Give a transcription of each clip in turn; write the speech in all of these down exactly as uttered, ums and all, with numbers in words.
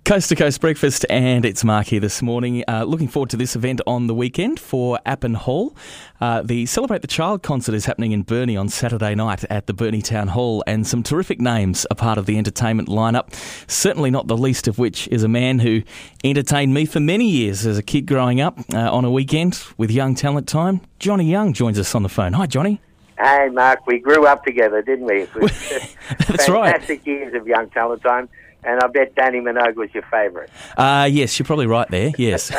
Coast to Coast Breakfast, and it's Mark here this morning. Uh, looking forward to this event on the weekend for Appin Hall. Uh, the Celebrate the Child concert is happening in Burnie on Saturday night at the Burnie Town Hall, and some terrific names are part of the entertainment lineup, certainly not the least of which is a man who entertained me for many years as a kid growing up uh, on a weekend with Young Talent Time. Johnny Young joins us on the phone. Hi, Johnny. Hey, Mark, we grew up together, didn't we? It was That's right. Fantastic years of Young Talent Time, and I bet Danny Minogue was your favourite. Uh, yes, you're probably right there, yes.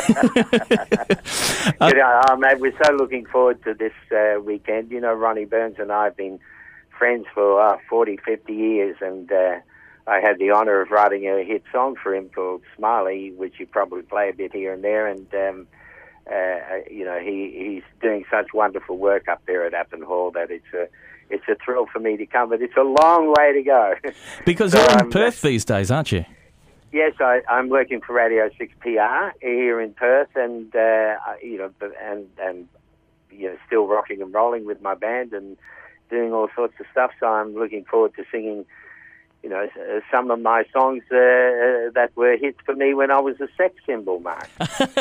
uh, you know, oh, mate, we're so looking forward to this uh, weekend. You know, Ronnie Burns and I have been friends for uh, forty, fifty years, and uh, I had the honour of writing a hit song for him called Smiley, which you probably play a bit here and there, and... Um, Uh, you know, he, he's doing such wonderful work up there at Appin Hall that it's a it's a thrill for me to come, but it's a long way to go. Because so, you're in um, Perth these days, aren't you? Yes, I, I'm working for Radio six P R here in Perth, and uh, you know, and and you know, still rocking and rolling with my band and doing all sorts of stuff. So I'm looking forward to singing, you know, some of my songs uh, that were hits for me when I was a sex symbol, Mark.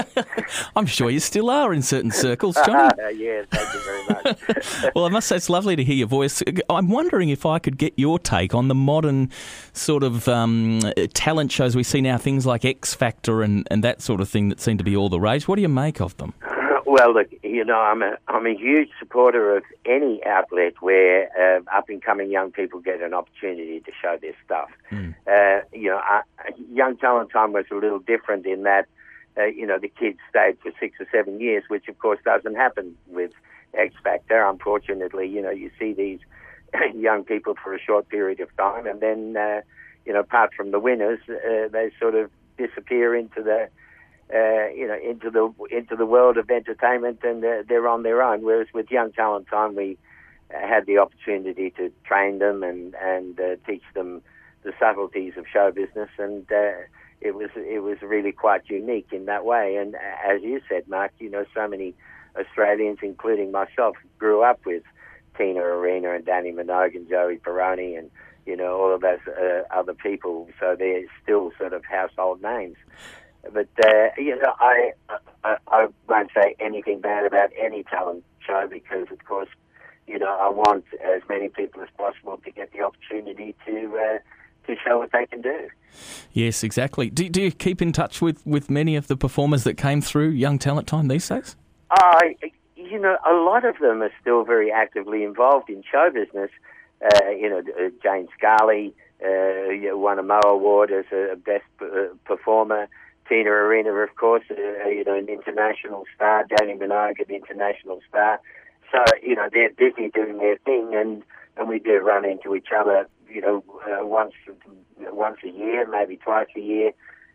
I'm sure you still are in certain circles, Johnny. Yeah, thank you very much. Well, I must say it's lovely to hear your voice. I'm wondering if I could get your take on the modern sort of um, talent shows we see now, things like X Factor and, and that sort of thing that seem to be all the rage. What do you make of them? Well, look, you know, I'm a I'm a huge supporter of any outlet where uh, up-and-coming young people get an opportunity to show their stuff. Mm. Uh, you know, I, Young Talent Time was a little different in that, uh, you know, the kids stayed for six or seven years, which, of course, doesn't happen with X Factor. Unfortunately, you know, you see these young people for a short period of time, and then, uh, you know, apart from the winners, uh, they sort of disappear into the... Uh, you know, into the into the world of entertainment, and uh, they're on their own. Whereas with Young Talent Time, we uh, had the opportunity to train them and and uh, teach them the subtleties of show business, and uh, it was it was really quite unique in that way. And uh, as you said, Mark, you know, so many Australians, including myself, grew up with Tina Arena and Danny Minogue and Joey Peroni and, you know, all of those uh, other people. So they're still sort of household names. But, uh, you know, I, I I won't say anything bad about any talent show because, of course, you know, I want as many people as possible to get the opportunity to uh, to show what they can do. Yes, exactly. Do, do you keep in touch with, with many of the performers that came through Young Talent Time these days? I, you know, a lot of them are still very actively involved in show business. Uh, you know, Jane Scarley uh, won a Mo Award as a best uh, performer. Tina Arena, of course, uh, you know, an international star. Danny Minogue, an international star. So, you know, they're busy doing their thing, and, and we do run into each other, you know, uh, once once a year, maybe twice a year,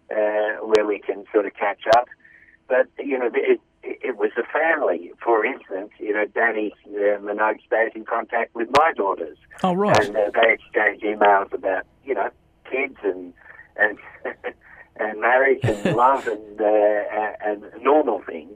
uh, where we can sort of catch up. But, you know, it, it was a family. For instance, you know, Danny uh, Minogue stays in contact with my daughters. Oh, right. And uh, they exchange emails about, you know, kids and... and and marriage and love and uh, and normal things.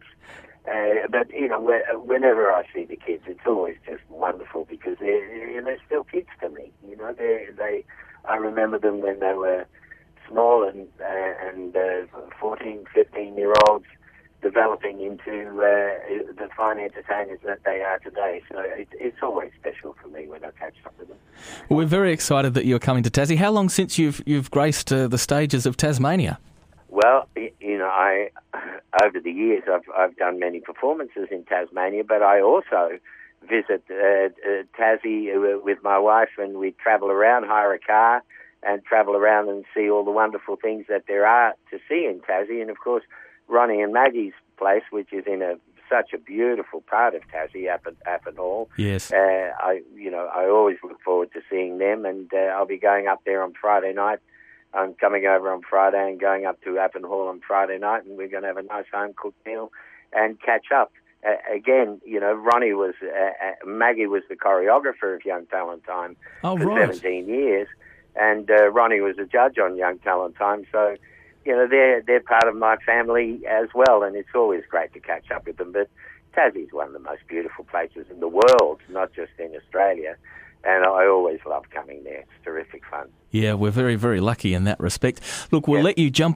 Uh, but, you know, whenever I see the kids, it's always just wonderful because they're, they're still kids to me. You know, they they I remember them when they were small and uh, and uh, fourteen, fifteen-year-olds developing into uh, the fine entertainers that they are today. So it, it's always special for me when I catch up with them. Well, we're very excited that you're coming to Tassie. How long since you've you've graced uh, the stages of Tasmania? Well, you know, I over the years I've I've done many performances in Tasmania, but I also visit uh, uh, Tassie with my wife, and we travel around, hire a car, and travel around and see all the wonderful things that there are to see in Tassie. And of course, Ronnie and Maggie's place, which is in a such a beautiful part of Tassie, Appin, Appin Hall. Yes. Uh, I, you know, I always look forward to seeing them, and uh, I'll be going up there on Friday night. I'm coming over on Friday and going up to Appin Hall on Friday night, and we're going to have a nice home-cooked meal and catch up. Uh, again, you know, Ronnie was, uh, uh, Maggie was the choreographer of Young Talent Time oh, for right. seventeen years, and uh, Ronnie was a judge on Young Talent Time, so... You know, they're they're part of my family as well, and it's always great to catch up with them. But Tassie's one of the most beautiful places in the world, not just in Australia. And I always love coming there. It's terrific fun. Yeah, we're very, very lucky in that respect. Look, we'll yeah. let you jump